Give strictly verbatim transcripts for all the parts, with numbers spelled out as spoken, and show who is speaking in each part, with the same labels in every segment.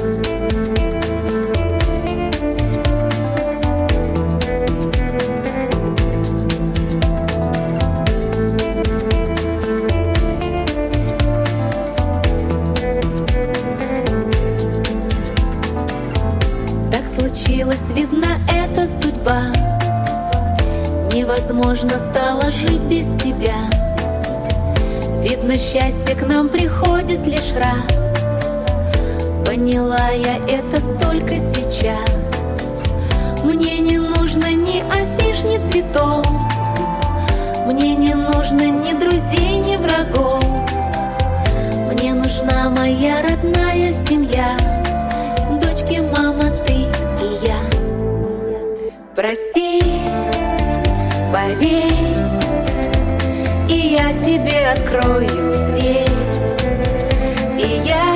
Speaker 1: Видно, это судьба. Невозможно стало жить без тебя. Видно, счастье к нам приходит лишь раз. Поняла я это только сейчас. Мне не нужно ни афиш, ни цветов. Мне не нужно ни друзей, ни врагов. Мне нужна моя родная семья. Дочки, мама, ты и я. Прости, поверь, и я тебе открою дверь. И я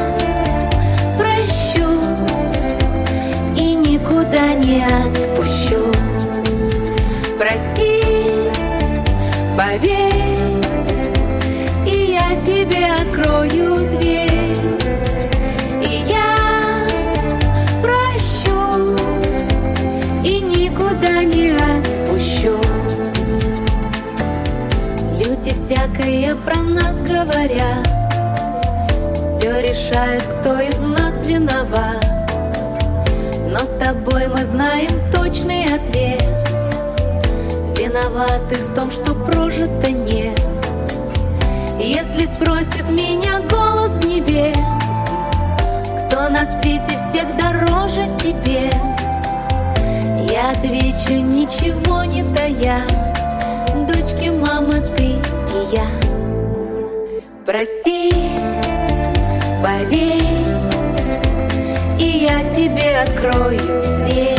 Speaker 1: прощу, и никуда не отпущу. Прости, поверь, и я тебе открою дверь. И я прощу, и никуда не отпущу. Люди всякое про нас говорят, все решают, кто из нас виноват. Но с тобой мы знаем точный ответ. Виноваты в том, что прожито нет. Если спросит меня голос с небес, кто на свете всех дороже тебе, я отвечу, ничего не тая. Дочки, мама, ты и я. Прости, поверь, и я тебе открою дверь.